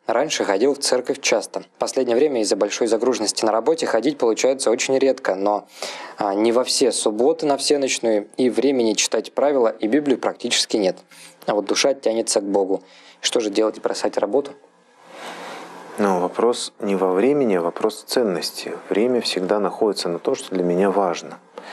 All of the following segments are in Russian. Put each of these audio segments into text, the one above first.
Раньше ходил в церковь часто. В последнее время из-за большой загруженности на работе ходить получается очень редко, но не во все субботы на всеночную, и времени читать правила и Библию практически нет. А вот душа тянется к Богу. Что же делать, бросать работу? Но вопрос не во времени, а вопрос ценности. Время всегда находится на то, что для меня важно.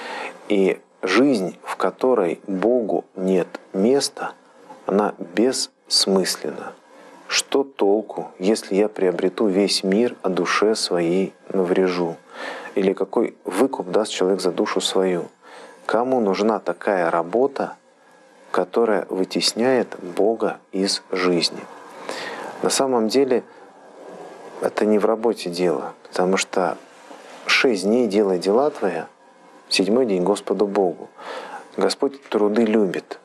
И жизнь, в которой Богу нет места, она бессмысленна. Что толку, если я приобрету весь мир, а душе своей наврежу? Или какой выкуп даст человек за душу свою? Кому нужна такая работа, которая вытесняет Бога из жизни? На самом деле это не в работе дело, потому что 6 дней делай дела твоя, 7-й день Господу Богу. Господь труды любит.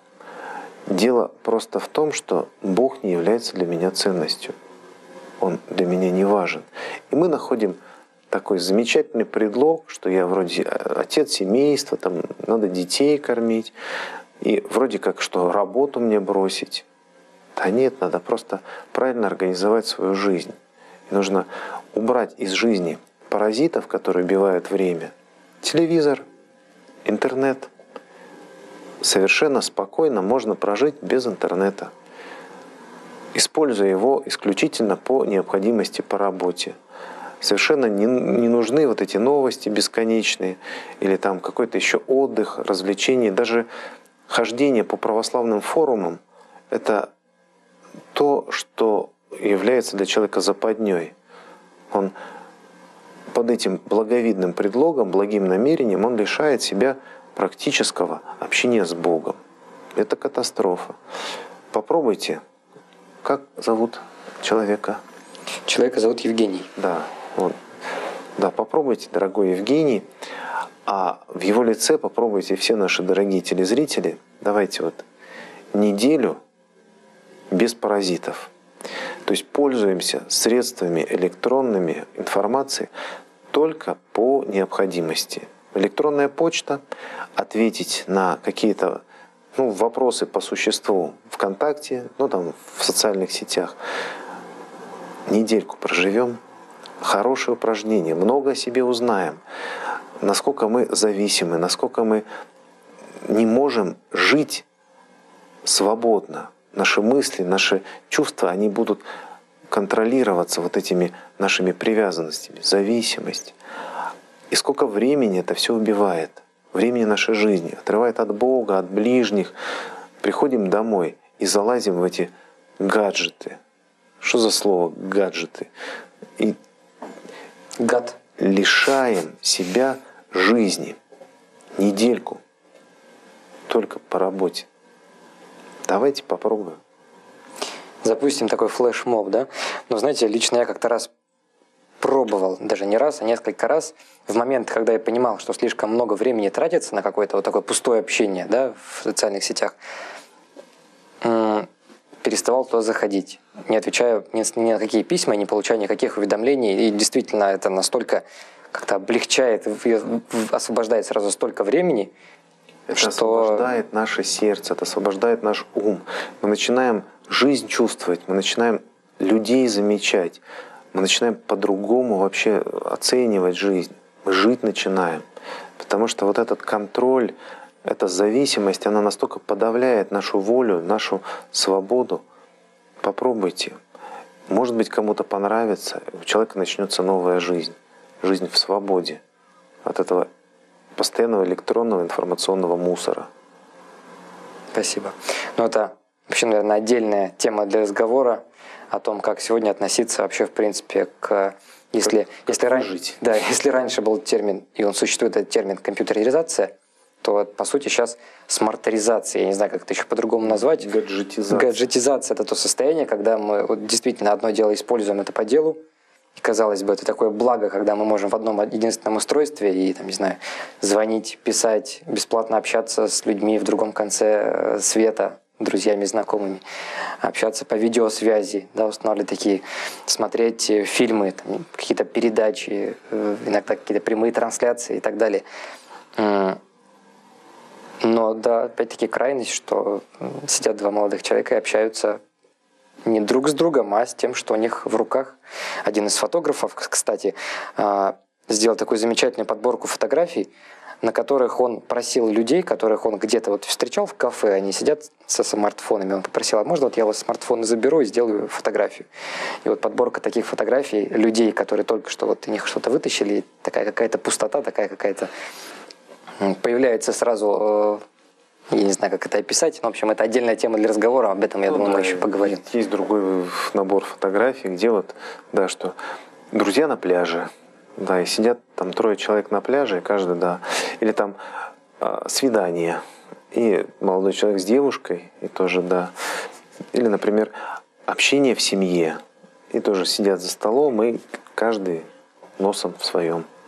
Дело просто в том, что Бог не является для меня ценностью. Он для меня не важен. И мы находим такой замечательный предлог, что я вроде отец семейства, там надо детей кормить, и вроде как что работу мне бросить. Да нет, надо просто правильно организовать свою жизнь. И нужно убрать из жизни паразитов, которые убивают время. Телевизор, интернет. Совершенно спокойно можно прожить без интернета, используя его исключительно по необходимости по работе. Совершенно не нужны вот эти новости бесконечные или там какой-то еще отдых, развлечения. Даже хождение по православным форумам – это то, что является для человека западней. Он под этим благовидным предлогом, благим намерением, он лишает себя практического общения с Богом. Это катастрофа. Попробуйте. Как зовут человека? Человека зовут Евгений. Да, вот. Да, попробуйте, дорогой Евгений. А в его лице попробуйте все наши дорогие телезрители. Давайте вот неделю без паразитов. То есть пользуемся средствами электронными информации только по необходимости. Электронная почта, ответить на какие-то вопросы по существу ВКонтакте, там в социальных сетях. Недельку проживем, хорошее упражнение, много о себе узнаем, насколько мы зависимы, насколько мы не можем жить свободно. Наши мысли, наши чувства, они будут контролироваться вот этими нашими привязанностями, зависимость. И сколько времени это все убивает, времени нашей жизни, отрывает от Бога, от ближних. Приходим домой и залазим в эти гаджеты. Что за слово гаджеты? И Гад. лишаем себя жизни. Недельку только по работе. Давайте попробуем. Запустим такой флешмоб, да? Но знаете, лично я как-то раз пробовал, даже не раз, а несколько раз, в момент, когда я понимал, что слишком много времени тратится на какое-то вот такое пустое общение, да, в социальных сетях, переставал туда заходить, не отвечая ни на какие письма, не получая никаких уведомлений. И действительно, это настолько как-то облегчает, освобождает сразу столько времени, это освобождает наше сердце, это освобождает наш ум. Мы начинаем жизнь чувствовать, мы начинаем людей замечать, мы начинаем по-другому вообще оценивать жизнь. Мы жить начинаем. Потому что вот этот контроль, эта зависимость, она настолько подавляет нашу волю, нашу свободу. Попробуйте. Может быть, кому-то понравится, у человека начнется новая жизнь. Жизнь в свободе от этого постоянного электронного информационного мусора. Спасибо. Это вообще, наверное, отдельная тема для разговора о том, как сегодня относиться вообще, в принципе, к... Если раньше был термин, и он существует, этот термин компьютеризация, то, по сути, сейчас смартеризация, я не знаю, как это еще по-другому назвать. Гаджетизация. Гаджетизация – это то состояние, когда мы действительно одно дело используем это по делу. И, казалось бы, это такое благо, когда мы можем в одном единственном устройстве и, звонить, писать, бесплатно общаться с людьми в другом конце света, друзьями, знакомыми, общаться по видеосвязи, устанавливать такие, смотреть фильмы, какие-то передачи, иногда какие-то прямые трансляции и так далее. Но, опять-таки крайность, что сидят два молодых человека и общаются не друг с другом, а с тем, что у них в руках. Один из фотографов, кстати, сделал такую замечательную подборку фотографий, на которых он просил людей, которых он где-то вот встречал в кафе, они сидят со смартфонами, он попросил, а можно вот я у вас смартфон заберу и сделаю фотографию. И вот подборка таких фотографий людей, которые только что вот у них что-то вытащили, такая какая-то пустота, такая какая-то появляется сразу, я не знаю, как это описать, но, в общем, это отдельная тема для разговора, об этом, я думаю, мы еще поговорим. Есть другой набор фотографий, где вот, да, что друзья на пляже, да, и сидят там 3 человек на пляже, и каждый, да. Или там свидание, и молодой человек с девушкой, и тоже, да. Или, например, общение в семье, и тоже сидят за столом, и каждый носом в своем.